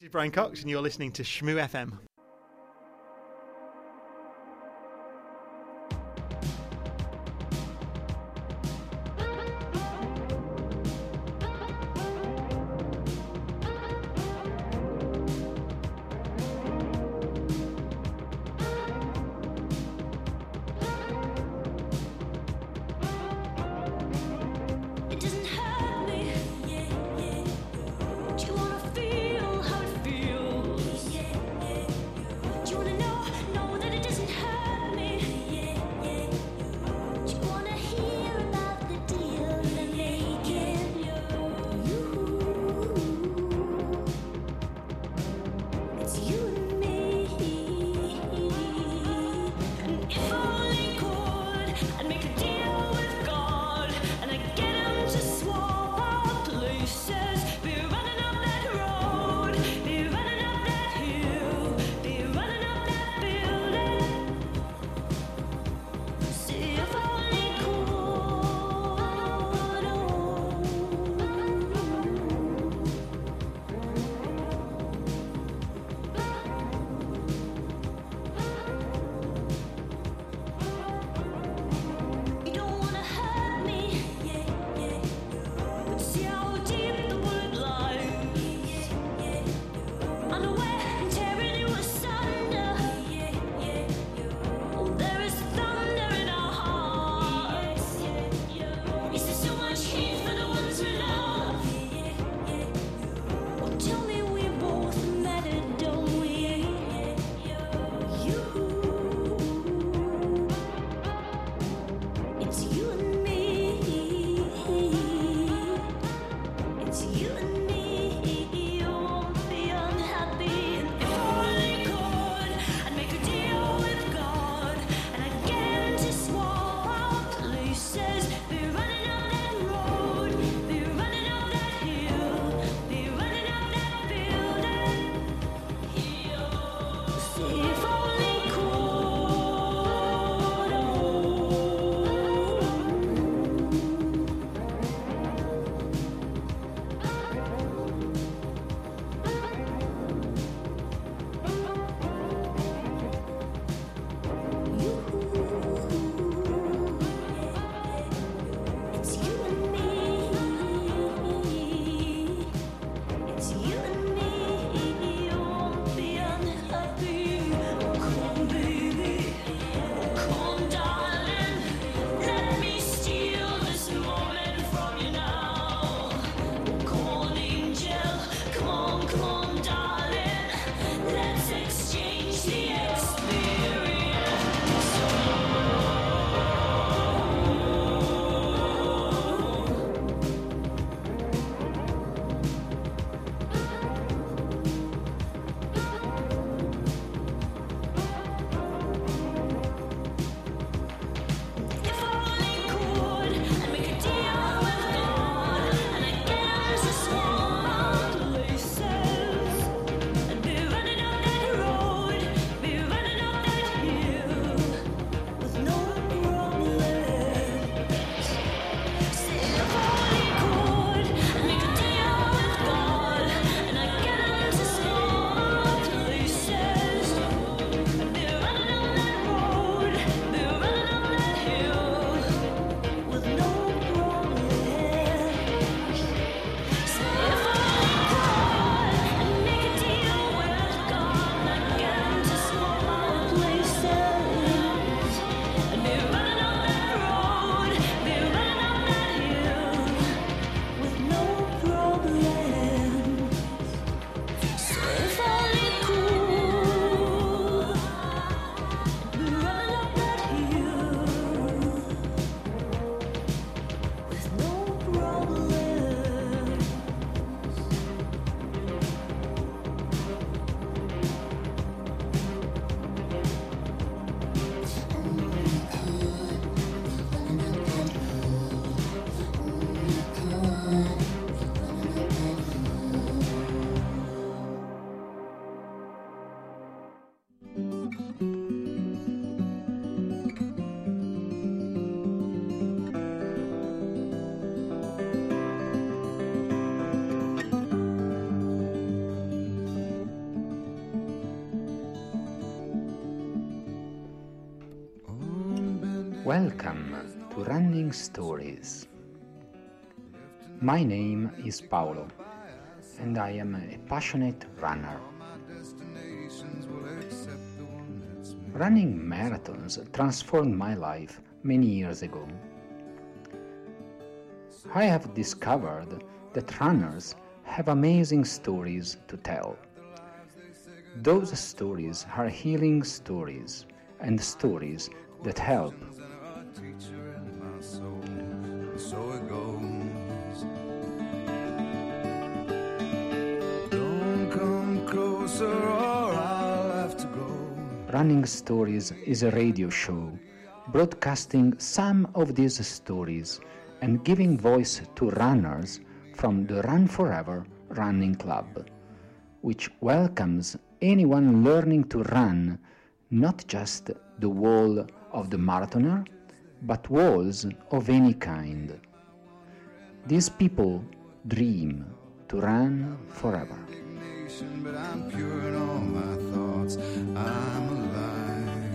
This is Brian Cox, and you're listening to Shmoo FM. Welcome to Running Stories. My name is Paolo, and I am a passionate runner. Running marathons transformed my life many years ago. I have discovered that runners have amazing stories to tell. Those stories are healing stories and stories that help. So it goes. Don't come closer or I'll have to go. Running Stories is a radio show broadcasting some of these stories and giving voice to runners from the Run Forever Running Club, which welcomes anyone learning to run, not just the wall of the marathoner, but walls of any kind. These people dream to run forever. But I'm pure in all my thoughts. I'm alive.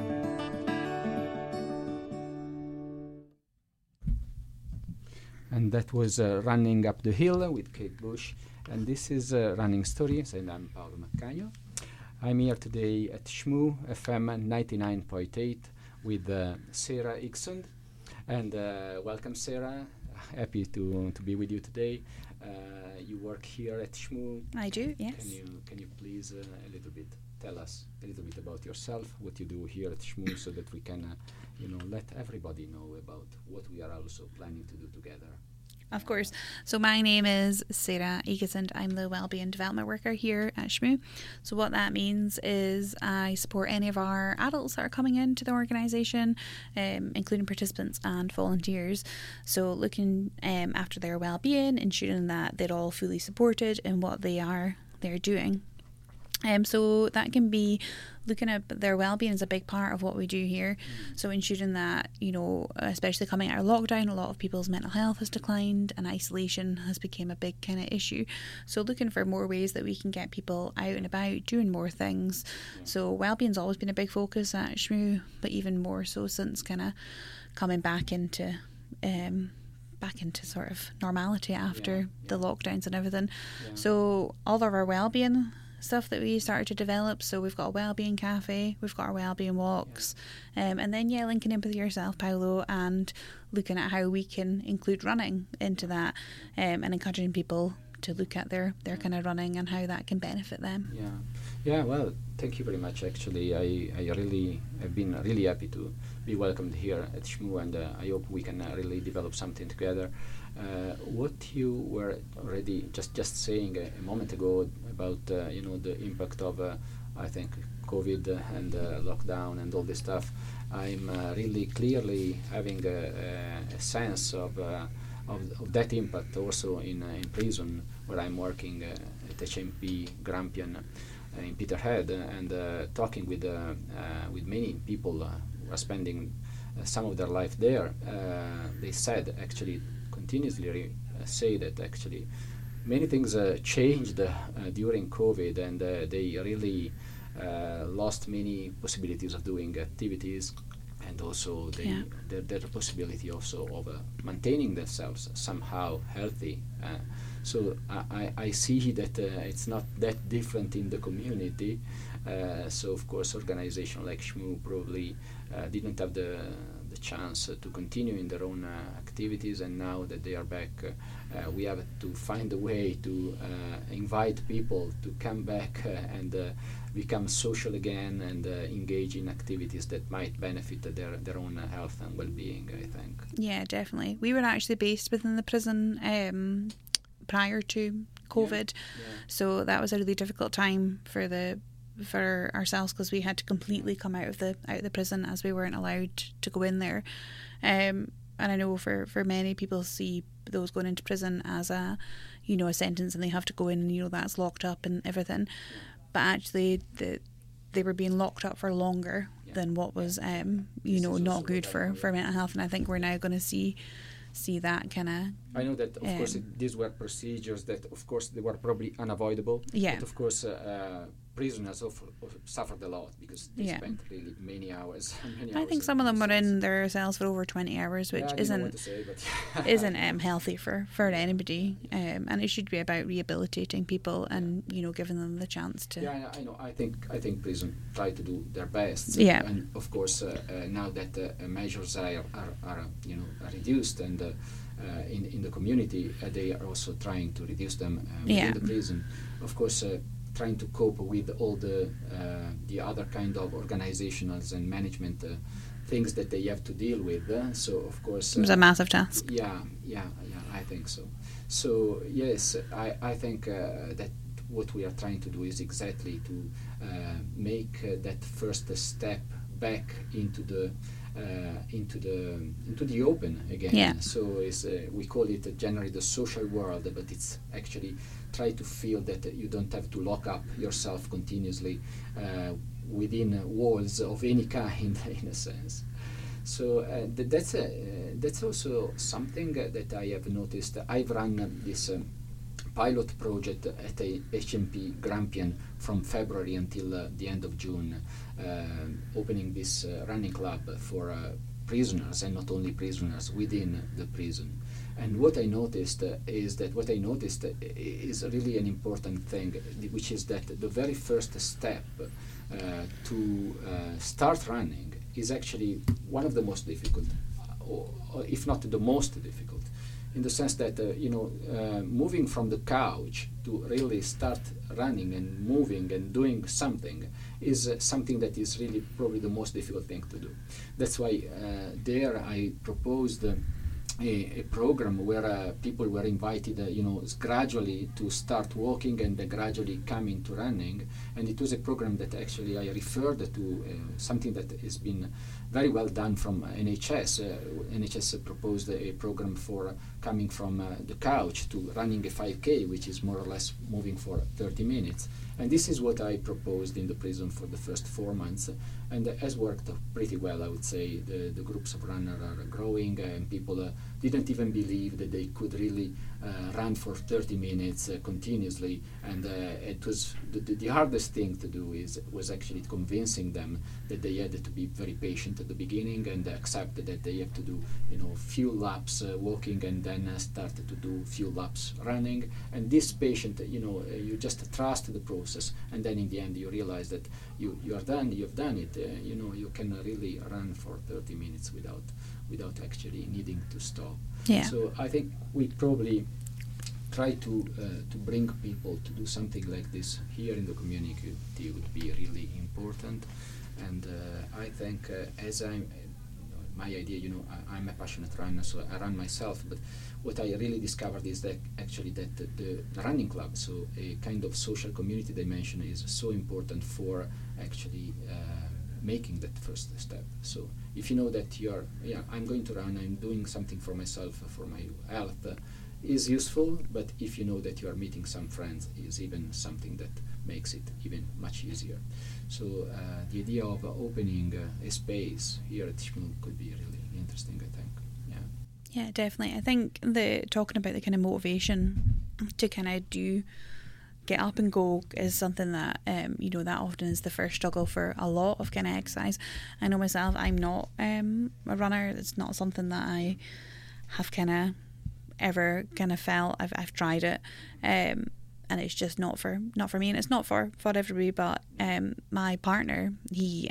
And that was Running Up the Hill with Kate Bush. And this is Running Stories, and I'm Paolo Macagno. I'm here today at SHMU FM 99.8 with Sarah Higsund. And welcome, Sarah. Happy to be with you today. You work here at SHMU. I do, yes. Can you please a little bit tell us a little bit about yourself, what you do here at SHMU, so that we can let everybody know about what we are also planning to do together. Of course. So my name is Sarah Higsund. I'm the Wellbeing Development Worker here at SHMU. So what that means is I support any of our adults that are coming into the organisation, including participants and volunteers. So looking after their wellbeing, ensuring that they're all fully supported in what they're doing. So that can be looking at their well-being is a big part of what we do here. So ensuring that, especially coming out of lockdown, a lot of people's mental health has declined and isolation has become a big kind of issue. So looking for more ways that we can get people out and about doing more things. So well-being's always been a big focus at SHMU, but even more so since kind of coming back into sort of normality after the lockdowns and everything. So all of our well-being stuff that we started to develop, so we've got a wellbeing cafe, we've got our wellbeing walks, and then linking in with yourself, Paolo, and looking at how we can include running into that, and encouraging people to look at their kind of running and how that can benefit them. Well, thank you very much. Actually, I really have been really happy to be welcomed here at SHMU, and I hope we can really develop something together. What you were already just saying a moment ago about the impact of I think COVID and lockdown and all this stuff, I'm really clearly having a sense of that impact also in prison where I'm working at HMP Grampian in Peterhead, and talking with many people who are spending some of their life there. They said actually continuously say that actually many things changed during COVID, and they really lost many possibilities of doing activities, and also their possibility also of maintaining themselves somehow healthy. So I see that it's not that different in the community. So of course organizations like SHMU probably didn't have the chance to continue in their own activities, and now that they are back, we have to find a way to invite people to come back and become social again and engage in activities that might benefit their own health and well-being, I think. Yeah, definitely. We were actually based within the prison prior to COVID, so that was a really difficult time for ourselves, because we had to completely come out of the prison, as we weren't allowed to go in there. And I know for many people see those going into prison as a sentence, and they have to go in and that's locked up and everything. But actually they were being locked up for longer than what was not good for mental health. And I think we're now going to see that kind of... I know that, of course, these were procedures that, of course, they were probably unavoidable. Yeah. But, of course, prisoners suffered a lot because they spent really many hours. I think some of them were in their cells for over 20 hours, which isn't healthy for anybody. And it should be about rehabilitating people and giving them the chance to. Yeah, I know. I think prison try to do their best. Yeah. And of course, now that measures are reduced and in the community, they are also trying to reduce them within the prison. Of course. Trying to cope with all the other kind of organizationals and management things that they have to deal with. So of course it was a massive task. Yeah, I think so. So yes, I think that what we are trying to do is exactly to make that first step back into the open again. Yeah. So we call it generally the social world, but it's actually try to feel that you don't have to lock up yourself continuously within walls of any kind, in a sense. So that's also something that I have noticed. I've run this pilot project at HMP Grampian from February until the end of June, opening this running club for prisoners, and not only prisoners, within the prison. And what I noticed is really an important thing, which is that the very first step to start running is actually one of the most difficult, or if not the most difficult, in the sense that moving from the couch to really start running and moving and doing something is something that is really probably the most difficult thing to do. That's why there I proposed a program where people were invited, gradually to start walking and gradually come into running. And it was a program that actually I referred to something that has been very well done from NHS. NHS proposed a program for coming from the couch to running a 5K, which is more or less moving for 30 minutes. And this is what I proposed in the prison for the first 4 months, and has worked pretty well, I would say. The groups of runners are growing, and people didn't even believe that they could really run for 30 minutes continuously. And it was the hardest thing to do was actually convincing them that they had to be very patient at the beginning and accept that they have to do few laps walking and then start to do few laps running. And this patient, you just trust the process, and then in the end you realize that you are done, you've done it. You can really run for 30 minutes without actually needing to stop. Yeah. So I think we probably try to bring people to do something like this here in the community would be really important. And I think as my idea, I'm a passionate runner, so I run myself, but what I really discovered is that actually that the running club, so a kind of social community dimension, is so important for actually making that first step. So if you know that I'm going to run, I'm doing something for myself, for my health, is useful, but if you know that you are meeting some friends, is even something that makes it even much easier. So the idea of opening a space here at SHMU could be really interesting, I think. Yeah, definitely. I think talking about the kind of motivation to kind of get up and go is something that that often is the first struggle for a lot of kind of exercise. I know myself, I'm not a runner. It's not something that I have kind of ever kind of felt. I've tried it, and it's just not for me, and it's not for everybody. But my partner, he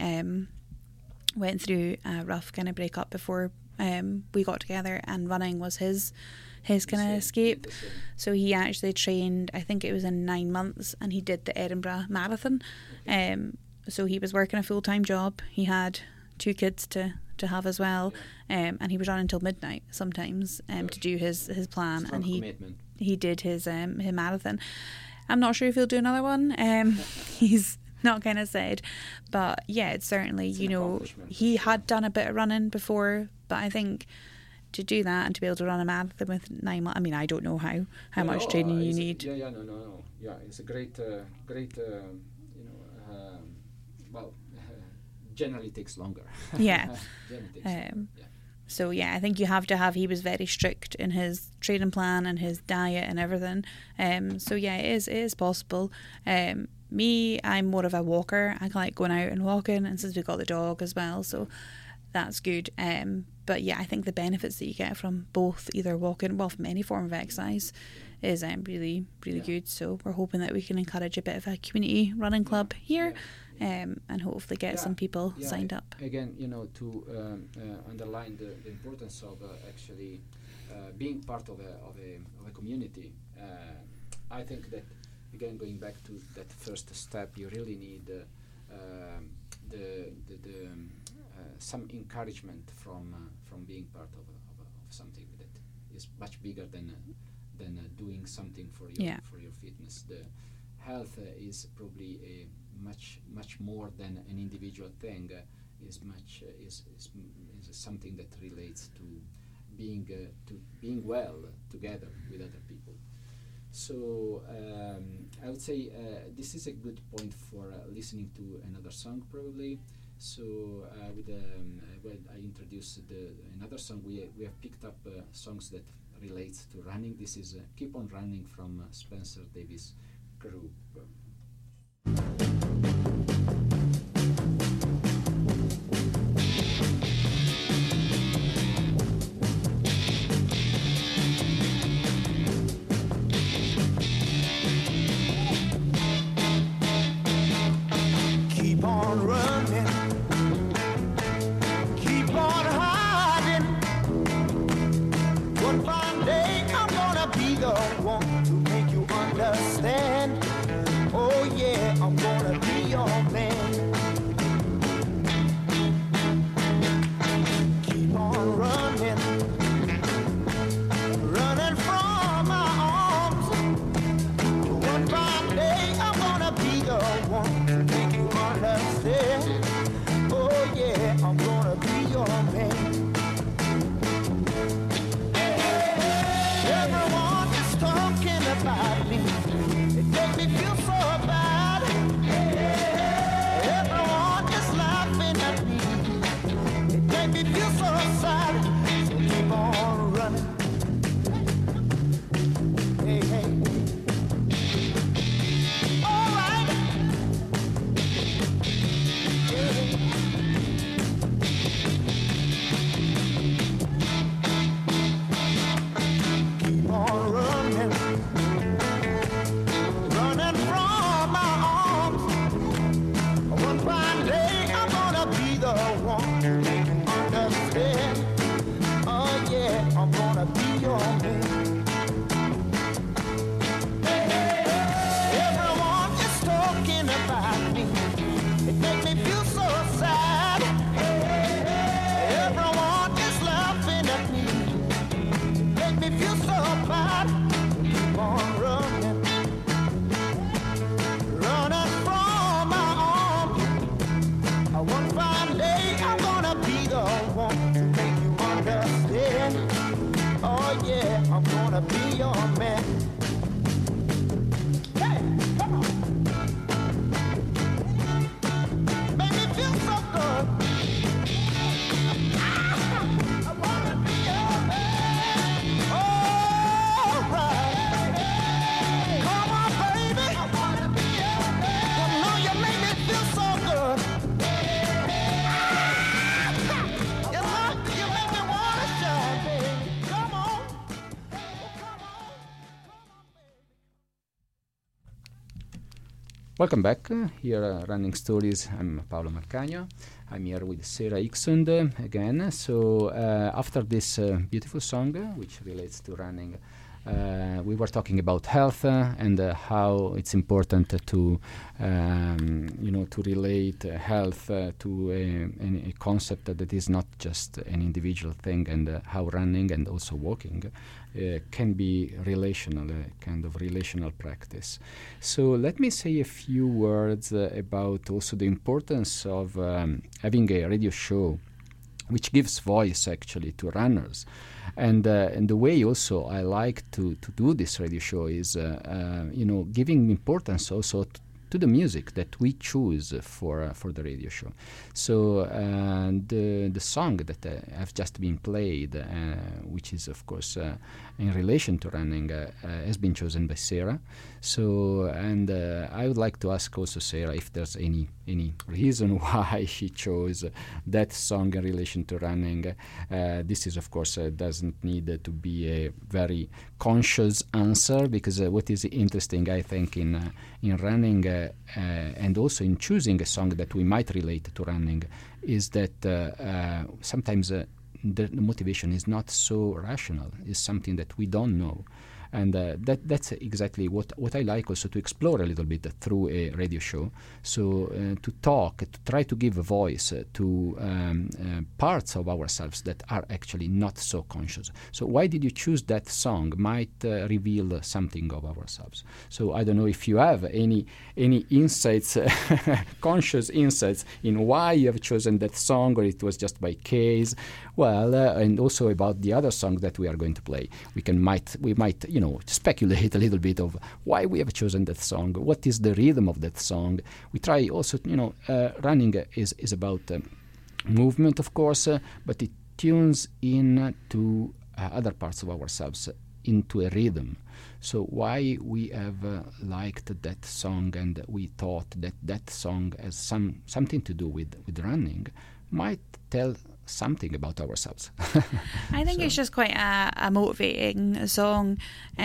went through a rough kind of breakup before we got together, and running was his kind of escape. So he actually trained, I think it was in 9 months, and he did the Edinburgh Marathon. So he was working a full-time job. He had 2 kids to have as well, and he was on until midnight sometimes to do his plan. And he did his marathon. I'm not sure if he'll do another one. He's not kind of said, but yeah, it's certainly, he had done a bit of running before, but I think to do that and to be able to run a marathon with 9 months, I mean, I don't know how much training you need. No. Yeah, it's a great, well, generally takes longer. Yeah. So yeah, I think you have to have, he was very strict in his training plan and his diet and everything. So yeah, it is possible. me, I'm more of a walker. I like going out and walking, and since we've got the dog as well, so that's good. But yeah, I think the benefits that you get from both, either walking, well, from any form of exercise, is really good. So we're hoping that we can encourage a bit of a community running club here, and hopefully get some people signed up. Again, to underline the importance of actually being part of a community. I think that, again, going back to that first step, you really need some encouragement from being part of something that is much bigger than doing something for your fitness. The health is probably a much more than an individual thing. Is something that relates to being well together with other people. So I would say this is a good point for listening to another song, probably. So when I introduced another song, we have picked up songs that relates to running. This is "Keep on Running" from Spencer Davis Group. Keep on running, keep on hiding. One fine day I'm gonna be the one to make you understand. Oh yeah, I'm gonna be your man. Keep on running, running from my arms. One fine day I'm gonna be the one to make you understand. Oh yeah, I'm gonna be your man. Everyone is talking about me. It makes me feel so bad. Everyone is laughing at me. It makes me feel so sad. So keep on running. Hey, hey. All right. Yeah. Keep on running, running from my arms. One fine day I'm gonna be the one to make you understand. Oh yeah, I'm gonna be your man. Everyone is talking about me. It makes me feel so sad. Everyone is laughing at me. Make me feel so bad. Keep on running, running from my arms. One fine day I'm gonna be the one to make you understand. Oh yeah, I'm gonna be your man. Hey, come on. Make me feel so good. I wanna be your man. All right. Come on, baby. I wanna be your man. You know you make me feel so good. You make me wanna shine, baby. Come on. Oh, come on. Welcome back. Here Running Stories. I'm Paolo Marcagno. I'm here with Sarah Iksund again. So after this beautiful song, which relates to running, we were talking about health and how it's important to to relate health to a concept that is not just an individual thing, and how running and also walking can be relational, kind of relational practice. So let me say a few words about also the importance of having a radio show which gives voice actually to runners. And the way also I like to do this radio show is, giving importance also to the music that we choose for the radio show. So the song that have just been played, which is of course in relation to running, has been chosen by Sarah. So and I would like to ask also Sarah if there's any reason why she chose that song in relation to running. This is of course doesn't need to be a very conscious answer, because what is interesting, I think, in running and also in choosing a song that we might relate to running is that sometimes the motivation is not so rational. It's something that we don't know. And that's exactly what I like also to explore a little bit through a radio show. So to talk, to try to give a voice to parts of ourselves that are actually not so conscious. So why did you choose that song? Might reveal something of ourselves. So I don't know if you have any insights, conscious insights in why you have chosen that song, or it was just by case. Well, and also about the other song that we are going to play. We might speculate a little bit of why we have chosen that song. What is the rhythm of that song? We try also, running is about movement, of course, but it tunes in to other parts of ourselves into a rhythm. So why we have liked that song, and we thought that song has something to do with running, might tell something about ourselves. I think it's just quite a motivating song.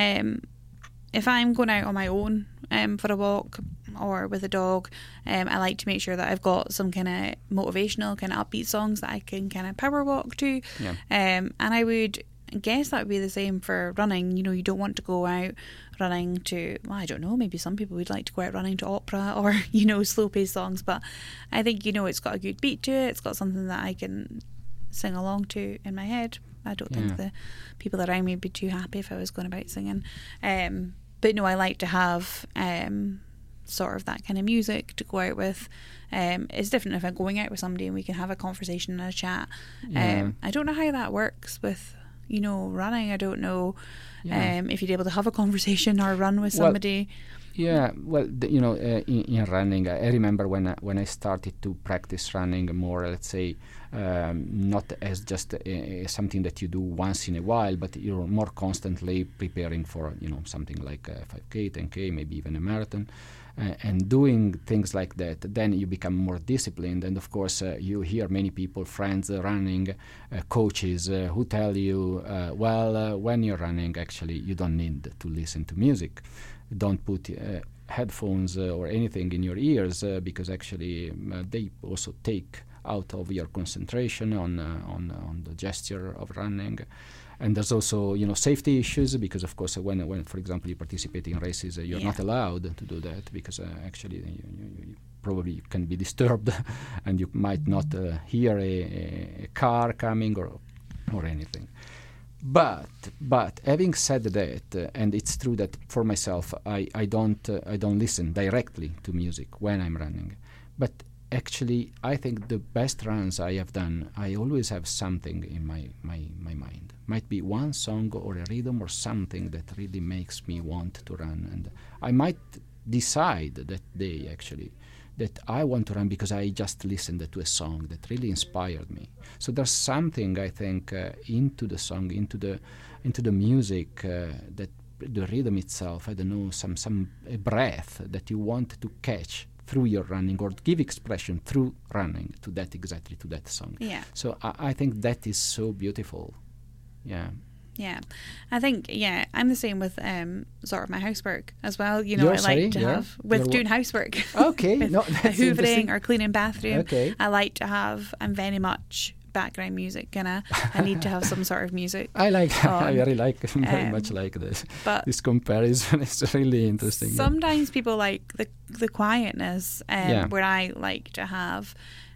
If I'm going out on my own for a walk or with a dog, I like to make sure that I've got some kind of motivational, kind of upbeat songs that I can kind of power walk to. Yeah. And I would guess that would be the same for running. You don't want to go out running to, well, I don't know, maybe some people would like to go out running to opera or, slow paced songs, but I think, it's got a good beat to it. It's got something that I can sing along to in my head. I don't think the people around me would be too happy if I was going about singing. But no, I like to have sort of that kind of music to go out with. It's different if I'm going out with somebody and we can have a conversation and a chat. I don't know how that works with running. I don't know if you're able to have a conversation or run with somebody. In running, I remember when I started to practice running more, let's say, not as just something that you do once in a while, but you're more constantly preparing for something like 5K, 10K, maybe even a marathon. And doing things like that, then you become more disciplined. And of course, you hear many people, friends running, coaches who tell you, when you're running, actually, you don't need to listen to music. Don't put headphones or anything in your ears because actually they also take out of your concentration on the gesture of running. And there's also, safety issues because, of course, when for example, you participate in races, you're not allowed to do that because actually you probably can be disturbed and you might not hear a car coming or anything. But having said that, and it's true that for myself, I don't listen directly to music when I'm running, but actually, I think the best runs I have done, I always have something in my mind. Might be one song or a rhythm or something that really makes me want to run. And I might decide that day, actually, that I want to run because I just listened to a song that really inspired me. So there's something, I think, into the song, into the music, that the rhythm itself, I don't know, a breath that you want to catch through your running or give expression through running to that song. Yeah. So I think that is so beautiful. Yeah. Yeah, I think, I'm the same with sort of my housework as well. I like to have, with doing housework. Okay, with hoovering or cleaning bathroom. Okay. I like to have, I'm very much background music, and I need to have some sort of music. I very much like this. But this comparison is really interesting. Sometimes people like the quietness, where I like to have,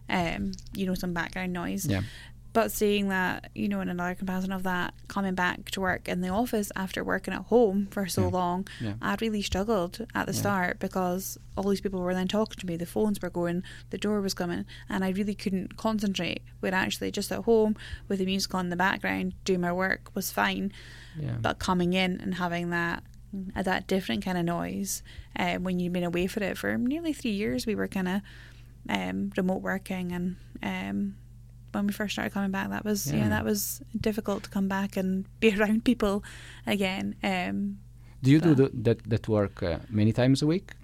some background noise. Yeah. But seeing that, in another comparison of that, coming back to work in the office after working at home for so long, I really struggled at the start because all these people were then talking to me, the phones were going, the door was coming, and I really couldn't concentrate. When actually just at home with the music on in the background, doing my work was fine. Yeah. But coming in and having that at that different kind of noise when you've been away for it for nearly 3 years. We were kind of remote working, and when we first started coming back, that was that was difficult to come back and be around people again. Do you do that work many times a week?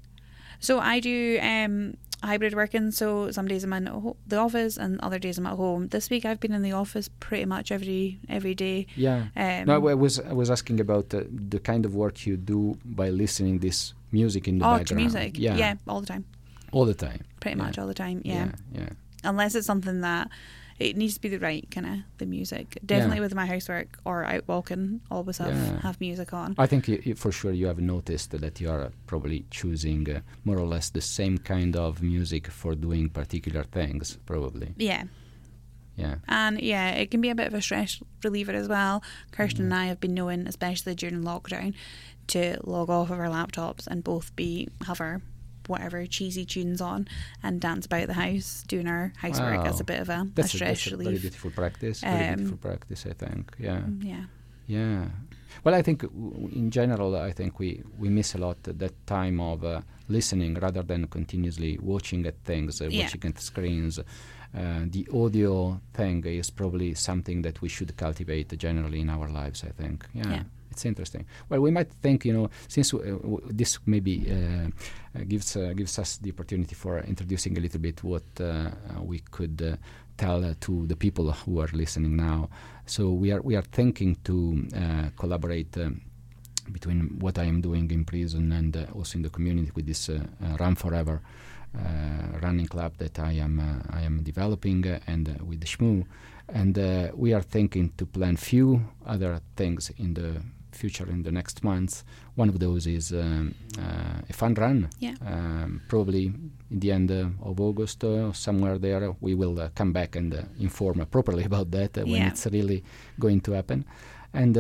So I do hybrid working, so some days I'm in the office and other days I'm at home. This week I've been in the office pretty much every day. Yeah. No, I was asking about the kind of work you do by listening this music in the background. To music. Yeah, all the time. All the time. Pretty much all the time. Yeah. Yeah. Unless it's something that it needs to be the right kind of the music. Definitely with my housework or out walking, always have music on. I think for sure you have noticed that you are probably choosing more or less the same kind of music for doing particular things, probably. Yeah. Yeah. And it can be a bit of a stress reliever as well. Kirsten and I have been known, especially during lockdown, to log off of our laptops and both have our whatever cheesy tunes on and dance about the house doing our housework as a bit of a stress relief. Very beautiful practice. Very beautiful practice, I think. Yeah. Yeah. Well, I think in general, I think we miss a lot that time of listening rather than continuously watching at things, watching at screens. The audio thing is probably something that we should cultivate generally in our lives, I think. Yeah. It's interesting. Well, we might think, since this maybe gives us the opportunity for introducing a little bit what we could tell to the people who are listening now. So we are thinking to collaborate between what I am doing in prison and also in the community with this Run Forever running club that I am developing and with the Shmoo. And we are thinking to plan few other things in the future in the next months. One of those is a fun run. Probably in the end of August, somewhere there, we will come back and inform properly about that when it's really going to happen. And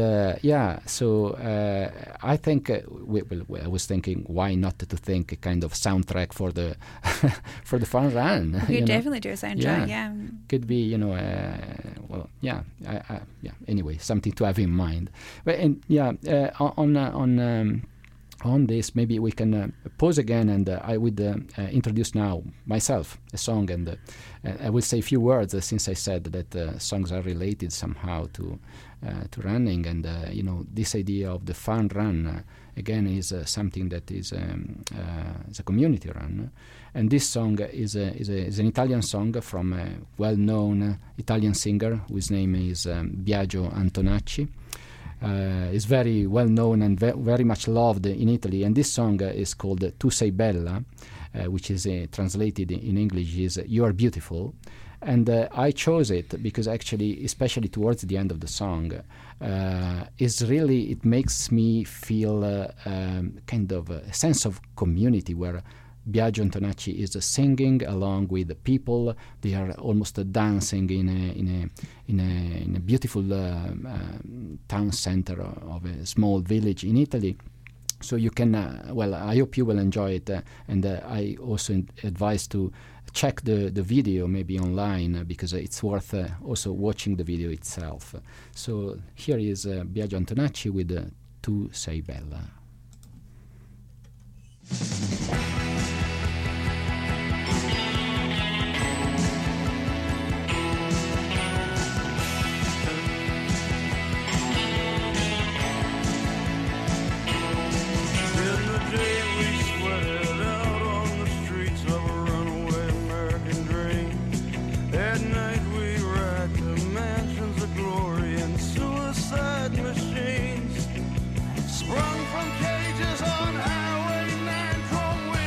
so I think I was thinking, why not to think a kind of soundtrack for the for the fun run? We could definitely do a soundtrack. Yeah, could be Anyway, something to have in mind. But on this, maybe we can pause again, and I would introduce now myself a song, and I will say a few words since I said that songs are related somehow to running, and this idea of the fun run again is something that is a community run, and this song is an Italian song from a well-known Italian singer whose name is Biagio Antonacci. Is very well known and very much loved in Italy, and this song is called Tu sei bella, which is translated in English is You are beautiful. And I chose it because actually, especially towards the end of the song, it makes me feel kind of a sense of community where Biagio Antonacci is singing along with the people. They are almost dancing in a beautiful town center of a small village in Italy. So you can, I hope you will enjoy it. And I also advise to check the video maybe online because it's worth also watching the video itself. So here is Biagio Antonacci with Tu sei bella. Sprung from cages on Highway 9 from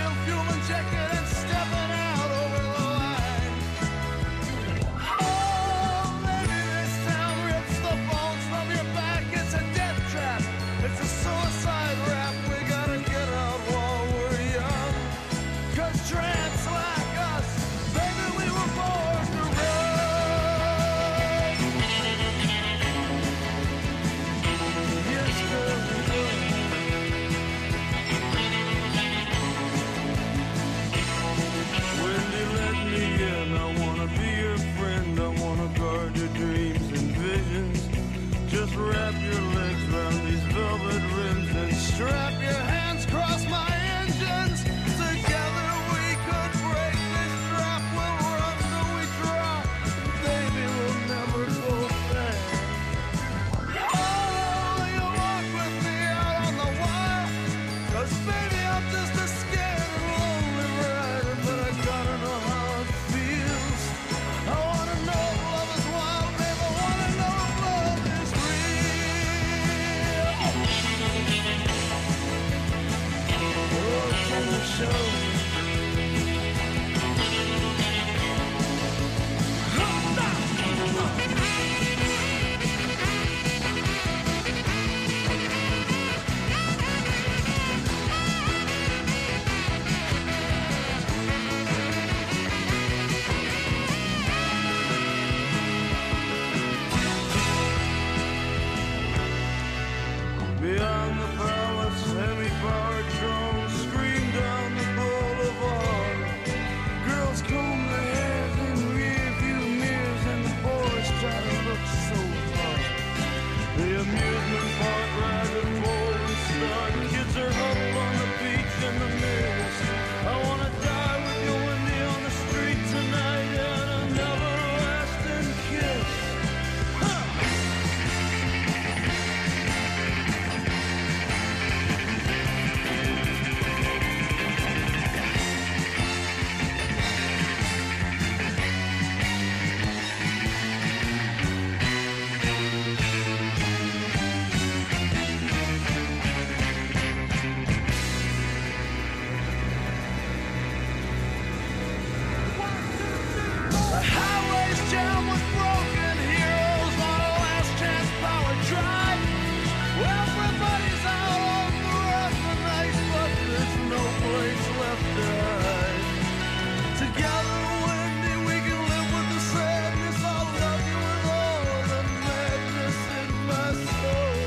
broken heroes on a last chance power drive. Everybody's out on the run tonight, but there's no place left to hide. Together, Wendy, we can live with the sadness. I'll love you with all the madness in my soul.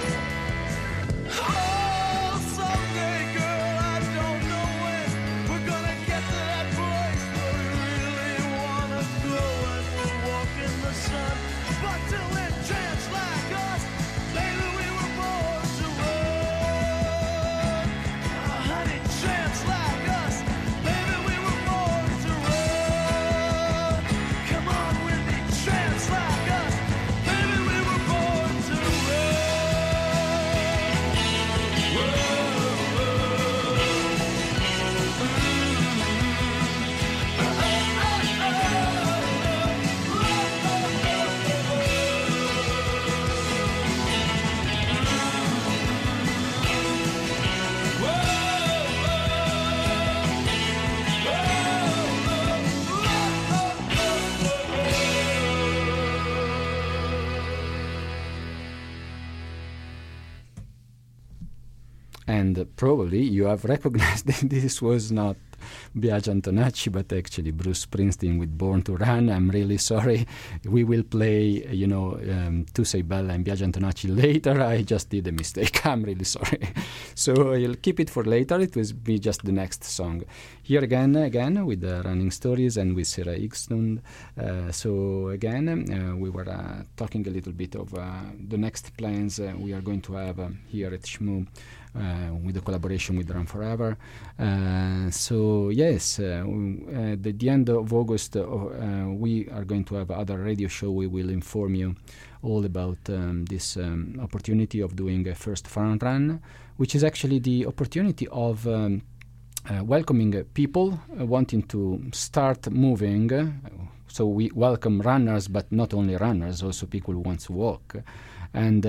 Oh, someday, girl, I don't know when we're gonna get to that place where we really wanna go and walk in the sun. But till then, tramps like us, baby, we were born to run. Oh, honey, tramps like us, baby, we were born to run. Come on with me, tramps like us, baby, we were born to run. And probably you have recognized that this was not Biagio Antonacci, but actually Bruce Springsteen with Born to Run. I'm really sorry. We will play, Tu sei bella and Biagio Antonacci later. I just did a mistake. I'm really sorry. So I'll keep it for later. It will be just the next song. Here again with Running Stories and with Sarah Igstund. So again, we were talking a little bit of the next plans we are going to have here at Shmoo. With the collaboration with Run Forever. So yes, at the end of August we are going to have other radio show. We will inform you all about this opportunity of doing a first fun run, which is actually the opportunity of welcoming people wanting to start moving. So we welcome runners, but not only runners, also people who want to walk. And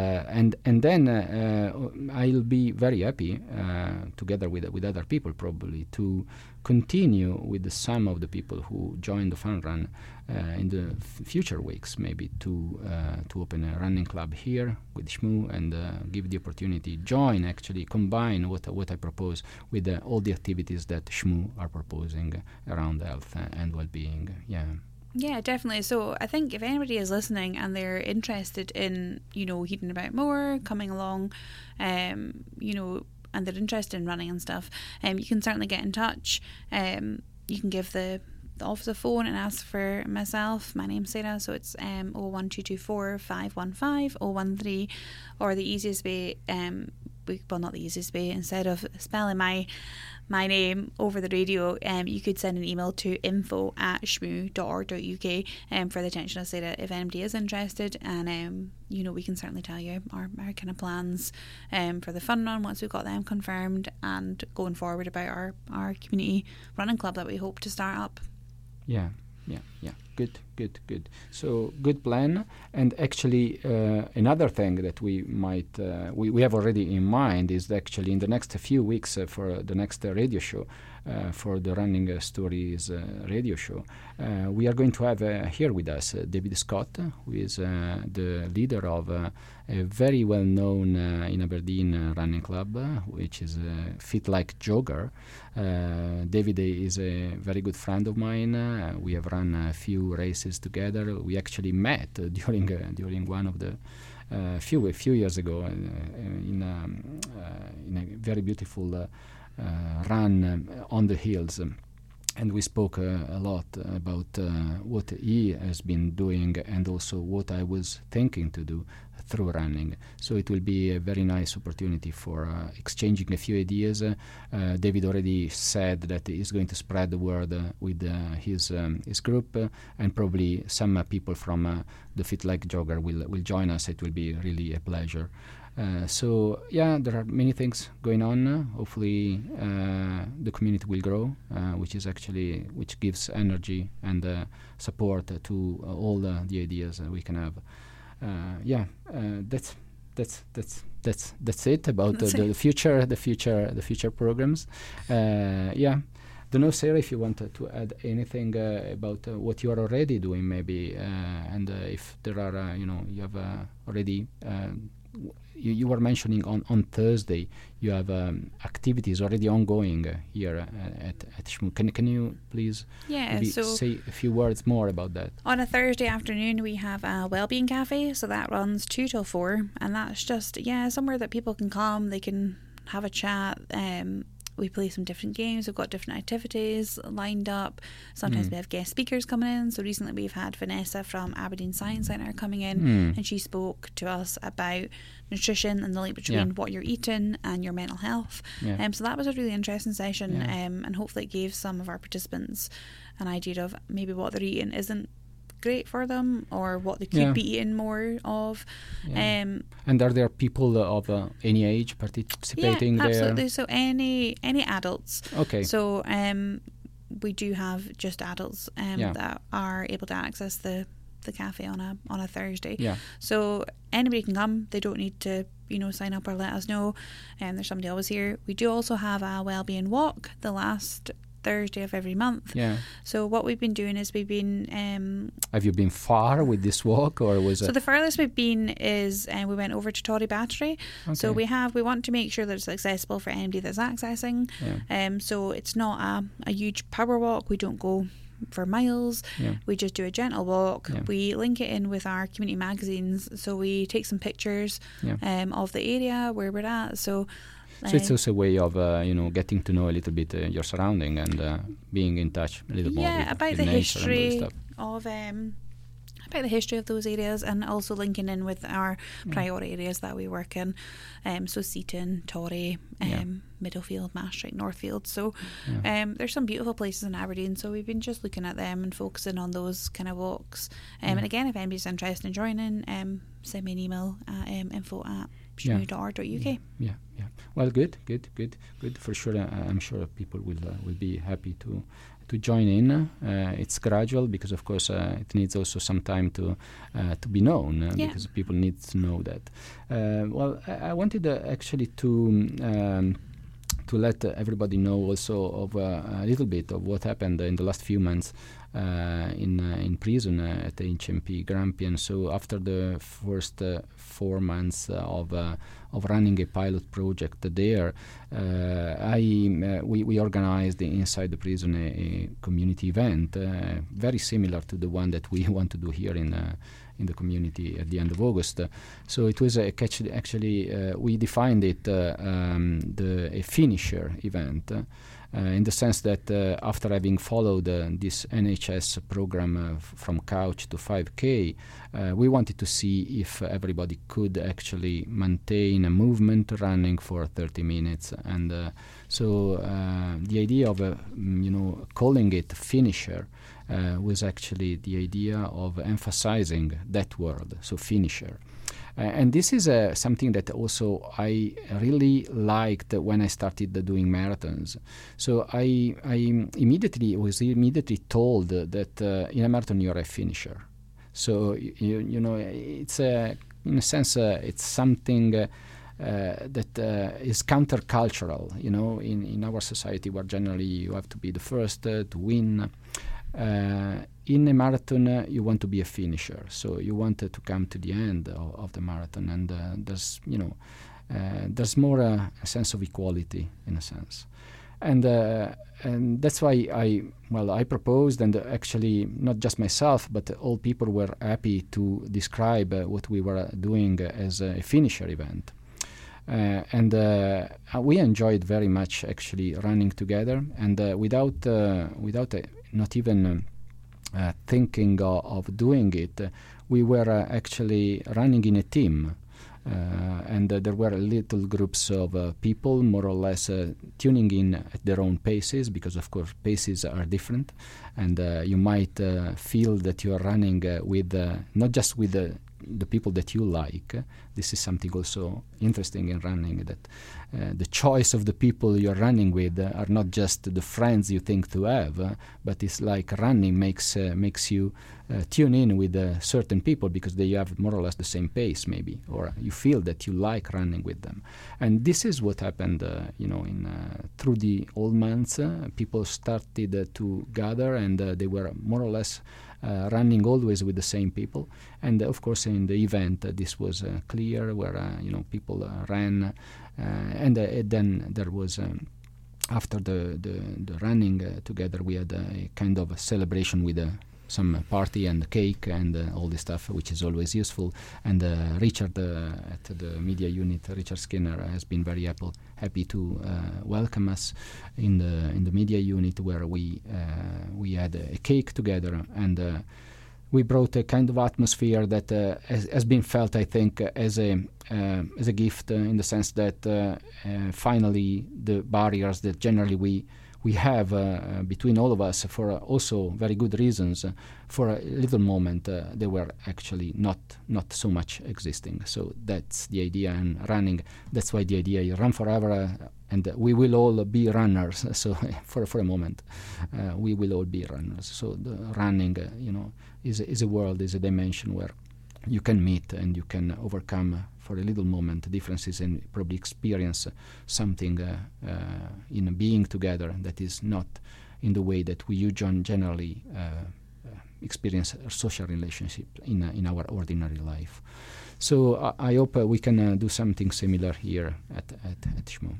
then I'll be very happy, together with other people probably, to continue with some of the people who join the fun run in the future weeks, maybe to open a running club here with Shmoo and give the opportunity, combine what I propose with all the activities that Shmoo are proposing around health and well-being. Yeah, definitely. So I think if anybody is listening and they're interested in, hearing about more, coming along, and they're interested in running and stuff, you can certainly get in touch. You can give the office a phone and ask for myself. My name's Sarah, so it's 01224 515 013, or the easiest way, not the easiest way, instead of spelling my name over the radio, you could send an email to info@shmoo.org.uk for the attention of Sarah if anybody is interested, and we can certainly tell you our kind of plans for the fun run once we've got them confirmed, and going forward about our community running club that we hope to start up. Yeah. Good. So good plan. And actually, another thing that we might we have already in mind is actually in the next few weeks for the next radio show, for the Running Stories radio show, we are going to have here with us David Scott, who is the leader of a very well-known in Aberdeen running club, which is Fit Like Jogger. David is a very good friend of mine. We have run a few races together. We actually met during one of the few years ago in a very beautiful run on the hills. And we spoke a lot about what he has been doing and also what I was thinking to do through running. So it will be a very nice opportunity for exchanging a few ideas. David already said that he's going to spread the word with his group, and probably some people from the Fit Like Jogger will join us. It will be really a pleasure. So there are many things going on. Hopefully the community will grow, which gives energy and support to all the ideas we can have. That's it about the future programs. Don't know, Sarah, if you want to add anything about what you are already doing, maybe, and if there are, you have already. You were mentioning on Thursday you have activities already ongoing here at SHMU. Can you please say a few words more about that? On a Thursday afternoon we have a Wellbeing Cafe, so that runs 2 till 4, and that's just somewhere that people can come, they can have a chat. We play some different games. We've got different activities lined up. Sometimes we have guest speakers coming in. So recently we've had Vanessa from Aberdeen Science Centre coming in, and she spoke to us about nutrition and the link between what you're eating and your mental health. So that was a really interesting session, and hopefully it gave some of our participants an idea of maybe what they're eating isn't great for them, or what they could be eating more of. And are there people of any age participating there? Absolutely. So any adults. Okay. So we do have just adults that are able to access the cafe on a Thursday. So anybody can come. They don't need to sign up or let us know. And there's somebody always here. We do also have a wellbeing walk the last Thursday of every month. So what we've been doing is we've been have you been far with this walk, or was it? So the furthest we've been is we went over to Torry Battery. So we want to make sure that it's accessible for anybody that's accessing. So it's not a huge power walk. We don't go for miles. We just do a gentle walk. We link it in with our community magazines, so we take some pictures of the area where we're at. So it's also a way of getting to know a little bit your surrounding and being in touch a little more with about the history of about the history of those areas, and also linking in with our priority areas that we work in. So Seaton, Torry, Middlefield, Maastricht, Northfield. So there's some beautiful places in Aberdeen, so we've been just looking at them and focusing on those kind of walks. And again, if anybody's interested in joining, send me an email at info@shmu.org.uk. Well, good. For sure, I'm sure people will be happy to join in. It's gradual because, of course, it needs also some time to be known because people need to know that. Well, I wanted actually to let everybody know also of a little bit of what happened in the last few months in prison at HMP Grampian. So after the first 4 months of running a pilot project there, we organized inside the prison a community event very similar to the one that we want to do here in the community at the end of August. So it was actually we defined it a finisher event. In the sense that after having followed this NHS program from Couch to 5K, we wanted to see if everybody could actually maintain a movement running for 30 minutes. And so the idea of calling it finisher was actually the idea of emphasizing that word, so finisher. And this is something that also I really liked when I started doing marathons. So I was immediately told that in a marathon you're a finisher. So it's in a sense it's something that is countercultural. In our society where generally you have to be the first to win. In a marathon, you want to be a finisher, so you want to come to the end of the marathon, and there's more a sense of equality in a sense, and that's why I proposed, and actually not just myself, but all people were happy to describe what we were doing as a finisher event. And we enjoyed very much actually running together, and without not even thinking of doing it, we were actually running in a team, and there were little groups of people more or less tuning in at their own paces, because of course paces are different, and you might feel that you are running with not just with the people that you like. This is something also interesting in running, that the choice of the people you're running with are not just the friends you think to have, but it's like running makes you tune in with certain people because they have more or less the same pace maybe, or you feel that you like running with them. And this is what happened through the old months. People started to gather, and they were more or less running always with the same people. And of course in the event this was clear, where people ran, and then there was after the running together, we had a kind of a celebration with some party and cake and all this stuff, which is always useful. And Richard at the media unit, Richard Skinner, has been very happy to welcome us in the media unit, where we had a cake together, and we brought a kind of atmosphere that has been felt, I think, as a gift, in the sense that finally the barriers that generally we have between all of us, for also very good reasons, for a little moment they were actually not so much existing. So that's the idea in running. That's why the idea is run forever, and we will all be runners. So for a moment, we will all be runners. So the running, is a world, is a dimension where you can meet and you can overcome for a little moment differences and probably experience something in being together that is not in the way that we generally experience a social relationship in our ordinary life. So I hope we can do something similar here at Shmoo.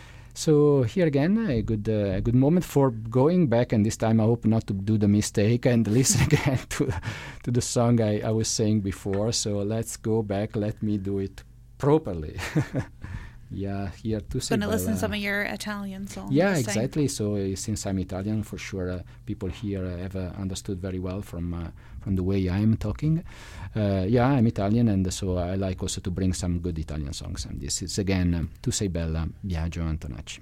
So here again, a good moment for going back, and this time I hope not to do the mistake and listen again to the song I was saying before. So let's go back. Let me do it properly. Yeah, here to say. Going to listen to some of your Italian songs. Yeah, exactly. So since I'm Italian, for sure, people here have understood very well from the way I am talking. Yeah, I'm Italian, and so I like also to bring some good Italian songs. And this is again Tu sei bella, Biagio Antonacci.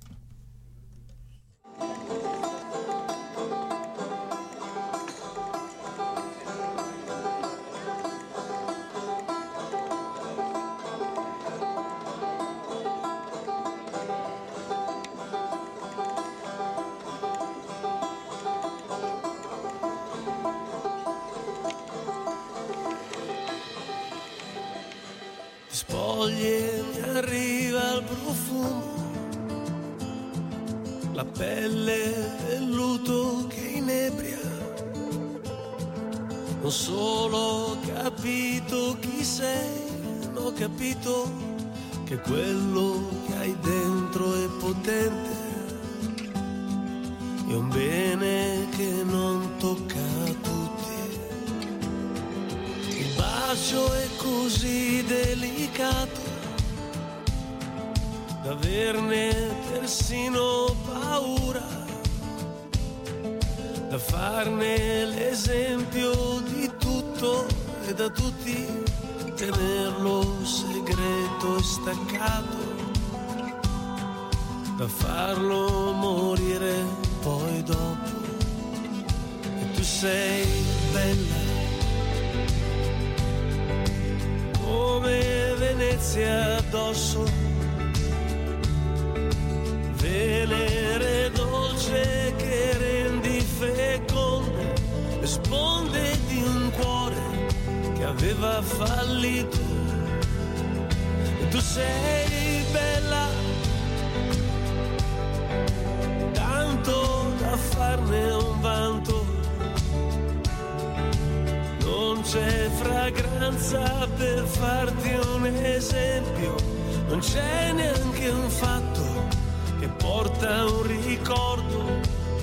Spoglie, mi arriva il profumo, la pelle velluto che inebria. Non solo ho capito chi sei, ma ho capito che quello che hai dentro è potente. È un bene che non tocca a tutti. Il bacio è così delicato da averne persino paura, da farne l'esempio di tutto e da tutti tenerlo segreto e staccato, da farlo morire poi dopo. E tu sei bella come Venezia addosso, Venere dolce che rendi feconda le sponde di un cuore che aveva fallito. E tu sei bella tanto da farne un vanto. Non c'è fragranza per farti un esempio, non c'è neanche un fatto che porta un ricordo.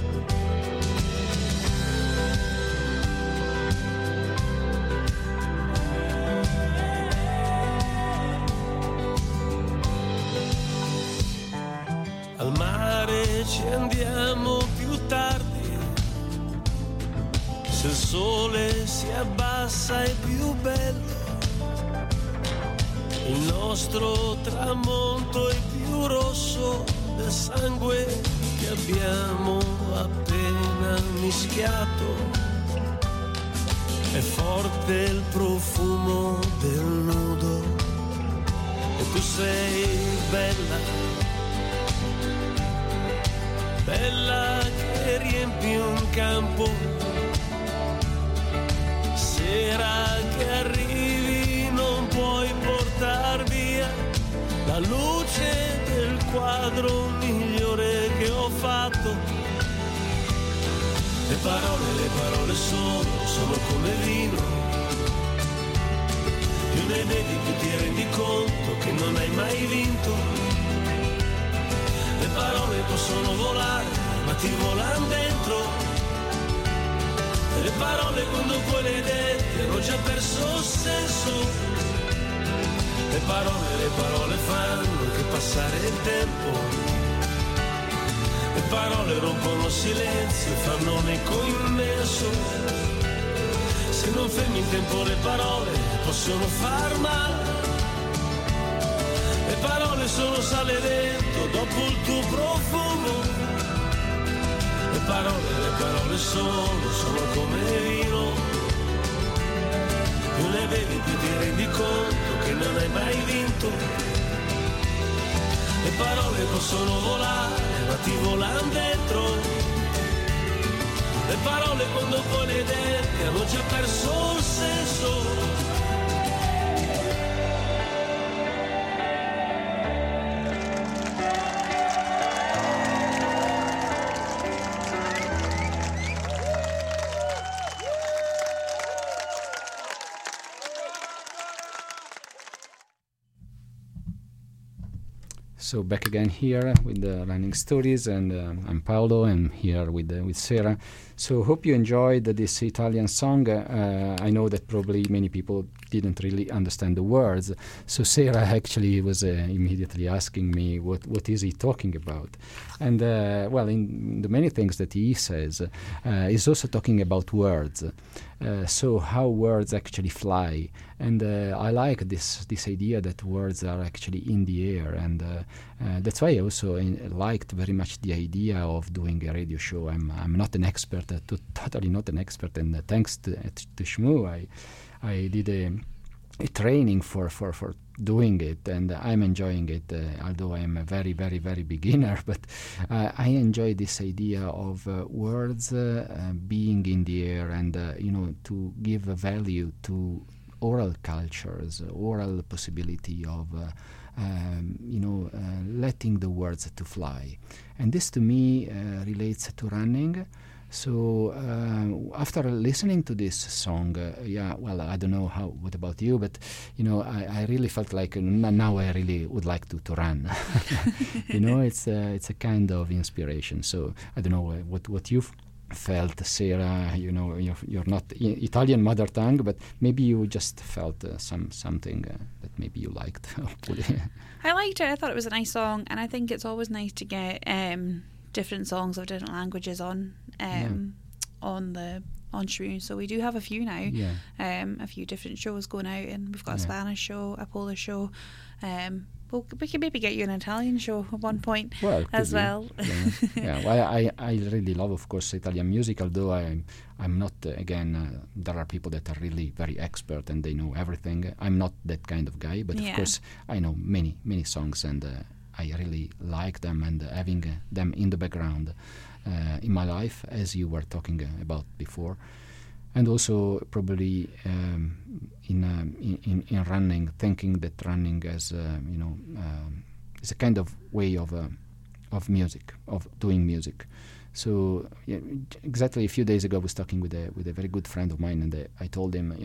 Al mare ci andiamo più tardi, se il sole si abbassa è più bello, il nostro tramonto è più rosso del sangue che abbiamo appena mischiato. è forte il profumo del nudo e tu sei bella, bella che riempi un campo, sera che arrivi non puoi portar via la luce del quadro migliore che ho fatto. Le parole sono come vino, più ne bevi più ti rendi conto che non hai mai vinto. Le parole possono volare ma ti volano dentro, e le parole quando poi le detti hanno già perso senso. Le parole fanno che passare il tempo, le parole rompono silenzio e fanno un eco immenso. Se non fermi il tempo le parole possono far male. Le parole sono sale dentro dopo il tuo profumo. Le parole sono come vino, più ne bevi più ti rendi conto che non hai mai vinto. Le parole possono volare ma ti volano dentro, le parole quando poi le detti hanno già perso il senso. So back again here with the Running Stories, and I'm Paolo, and here with Sera. So hope you enjoyed this Italian song. I know that probably many people didn't really understand the words. So Sera actually was immediately asking me what is he talking about, and well, in the many things that he says, he's also talking about words. So how words actually fly, and I like this idea that words are actually in the air, and that's why I also liked very much the idea of doing a radio show. I'm not an expert, totally not an expert, and thanks to Shmoo, I did a training for doing it, and I'm enjoying it, although I'm a very, very, very beginner, but I enjoy this idea of words being in the air, and to give a value to oral cultures, oral possibility of letting the words to fly. And this to me relates to running. So after listening to this song, I don't know what about you, but I really felt like now I really would like to run. It's a kind of inspiration. So I don't know what you've felt, Sera. You're not Italian mother tongue, but maybe you just felt something that maybe you liked. I liked it. I thought it was a nice song, and I think it's always nice to get different songs of different languages on Shmoo. So we do have a few now, a few different shows going out, and we've got a Spanish show, a Polish show. We can maybe get you an Italian show at one point as well. Well, I really love, of course, Italian music, although I'm not, there are people that are really very expert and they know everything. I'm not that kind of guy, but of course I know many, many songs, and I really like them, and having them in the background in my life, as you were talking about before. And also probably in running, thinking that running as is a kind of way of music, of doing music. So exactly a few days ago, I was talking with a very good friend of mine, and I told him,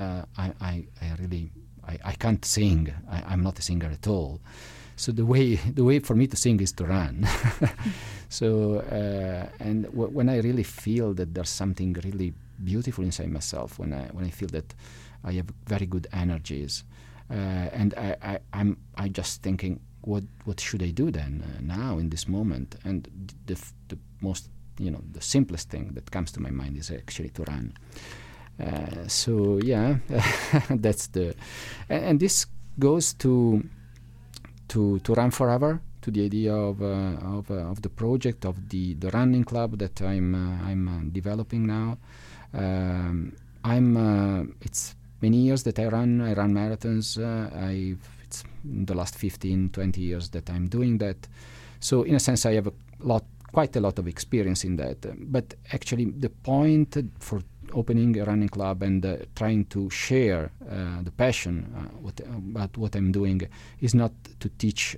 I can't sing. I'm not a singer at all. So the way for me to sing is to run. So and when I really feel that there's something really beautiful inside myself, when I feel that I have very good energies, and I'm just thinking, what should I do then now in this moment? And the most the simplest thing that comes to my mind is actually to run. So that's and this goes to Run Forever, to the idea of the project of the running club that I'm developing now. it's many years that I run marathons. It's the last 15, 20 years that I'm doing that. So in a sense, I have quite a lot of experience in that. But actually, the point for opening a running club and trying to share the passion about what I'm doing is not to teach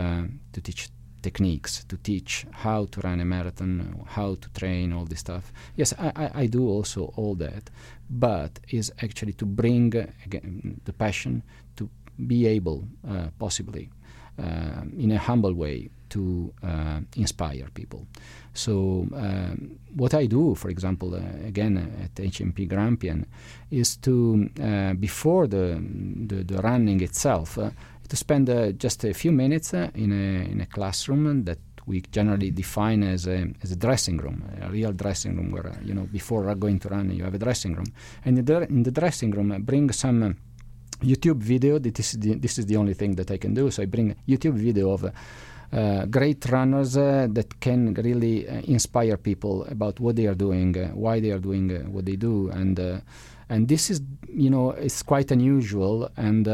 techniques, to teach how to run a marathon, how to train, all this stuff. Yes, I do also all that, but is actually to bring again the passion to be able, possibly, in a humble way, to inspire people. So what I do, for example, again at HMP Grampian, is to before the running itself, to spend just a few minutes in a classroom that we generally define as a dressing room, a real dressing room where before going to run you have a dressing room, and in the dressing room bring some YouTube video. This is the only thing that I can do. So I bring YouTube video of great runners that can really inspire people about what they are doing, why they are doing what they do, and this is it's quite unusual. And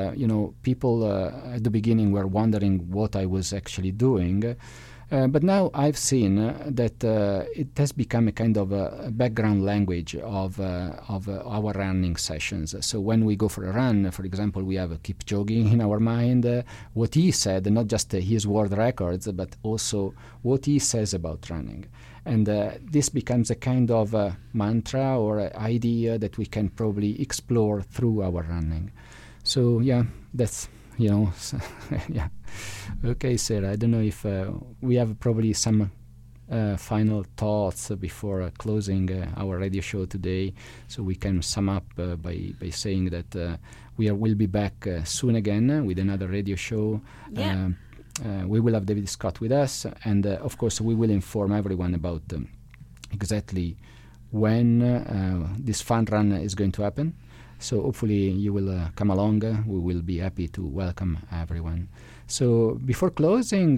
people at the beginning were wondering what I was actually doing. But now I've seen that it has become a kind of a background language of our running sessions. So when we go for a run, for example, we have Kipchoge in our mind, what he said, not just his world records, but also what he says about running. And this becomes a kind of mantra or idea that we can probably explore through our running. So yeah, that's yeah. Okay, Sarah, I don't know if we have probably some final thoughts before closing our radio show today, so we can sum up by saying that we'll be back soon again with another radio show. Yeah. We will have David Scott with us, and of course we will inform everyone about exactly when this fun run is going to happen. So hopefully you will come along. We will be happy to welcome everyone. So before closing,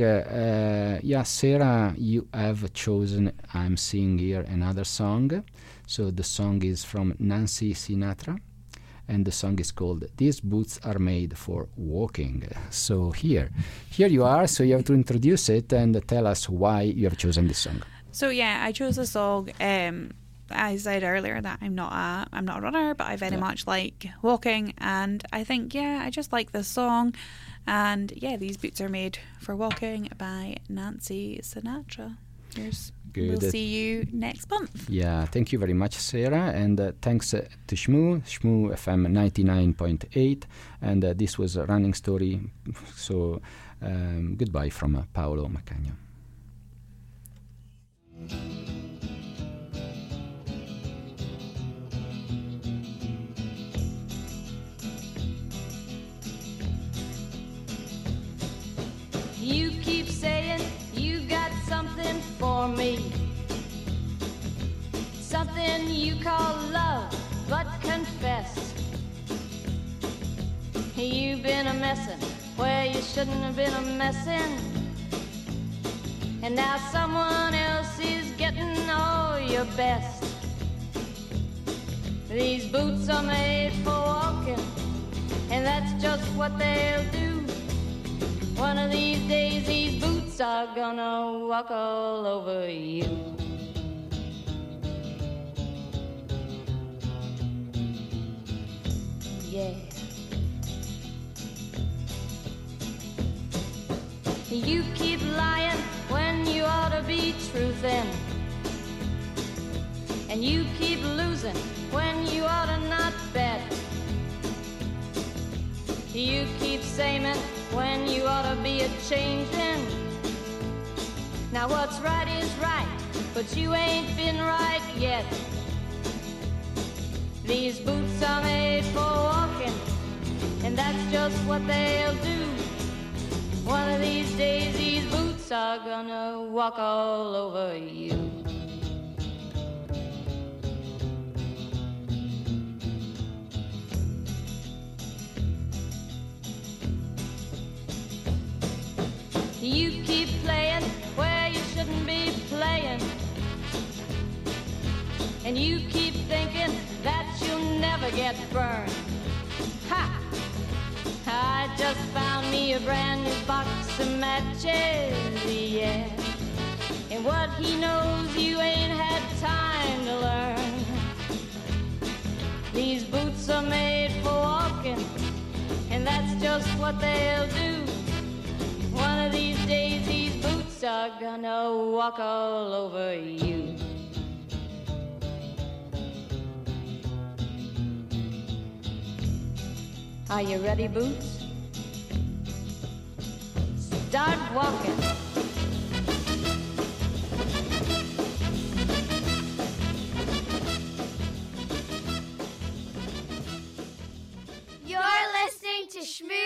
Sarah, you have chosen, I'm seeing here, another song. So the song is from Nancy Sinatra, and the song is called "These Boots Are Made for Walking." So here you are. So you have to introduce it and tell us why you have chosen this song. So yeah, I chose the song. I said earlier that I'm not a runner, but I very much like walking, and I think I just like this song, and these boots are made for walking by Nancy Sinatra. Good. We'll see you next month. Yeah, thank you very much, Sarah, and thanks to Shmoo FM 99.8, and this was a running story. So goodbye from Paolo Macagno. You keep saying you got something for me, something you call love, but confess you've been a messin' where you shouldn't have been a messin', and now someone else is getting all your best. These boots are made for walking, and that's just what they'll do. One of these days these boots are gonna walk all over you. Yeah. You keep lying when you ought to be truthin', and you keep losing when you ought to not bet. You keep saying when you ought to be a-changin'. Now what's right is right, but you ain't been right yet. These boots are made for walking, and that's just what they'll do. One of these days these boots are gonna walk all over you. You keep playing where you shouldn't be playing, and you keep thinking that you get burned. Ha! I just found me a brand new box of matches, yeah. And what he knows you ain't had time to learn. These boots are made for walking, and that's just what they'll do. One of these days these boots are gonna walk all over you. Are you ready, Boots? Start walking. You're listening to Shmoo